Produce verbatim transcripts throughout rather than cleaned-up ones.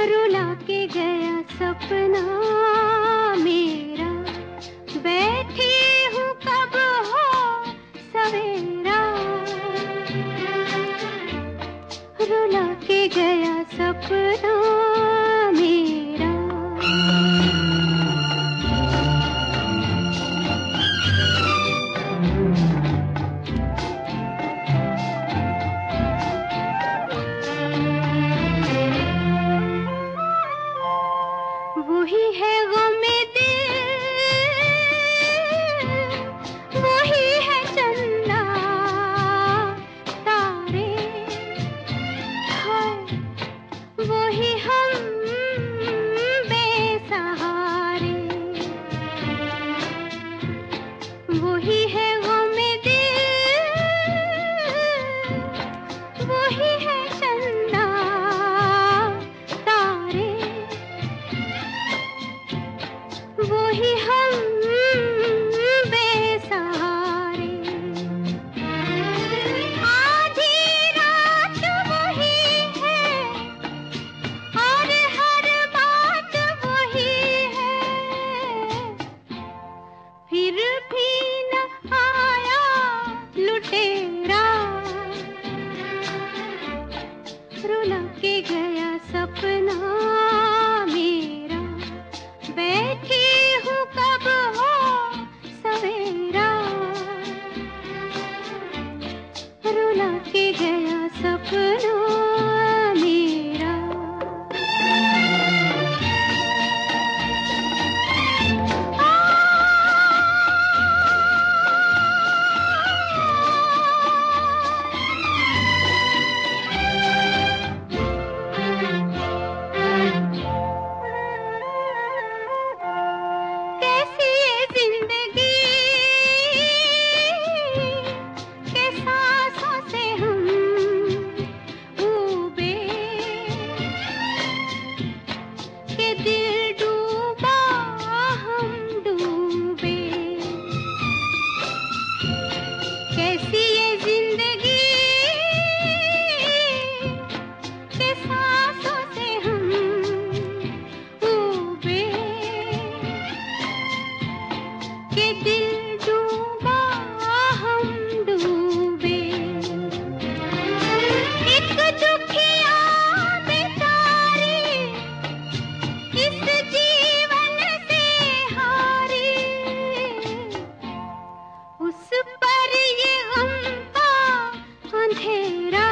रुला के गया सपना मेरा, बैठी हूँ कब हो सवेरा। रुला के गया सपना मेरा। वही है गमे दिल, वही है चंदा तारे, हाय वही हम बेसहारे। वही है गमे दिल, वही है चंदा तारे, वही हम बेसहारे। आधी रात वही है और हर बात वही है, फिर भी न आया लुटेरा। रुला के गया सपना मेरा, बैठी हूँ कब हो सवेरा। रुला के गया सपना मेरा। कैसी ये जिंदगी के सांसों से हम डूबे, के दिल डूबा हम डूबे। कैसी ये जिंदगी के सांसों से हम डूबे, के दिल डूबा हम डूबे। एक दुखिया बेचारी इस जीवन से हारी, उस पर ये गम का अंधेरा।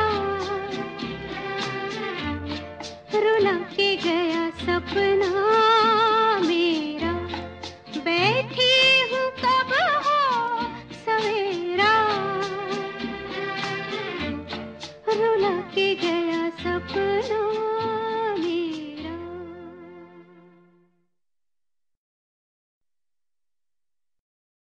रुला के गया सपना मेरा, बैठी हूँ कब हो सवेरा। रुला के गया सपना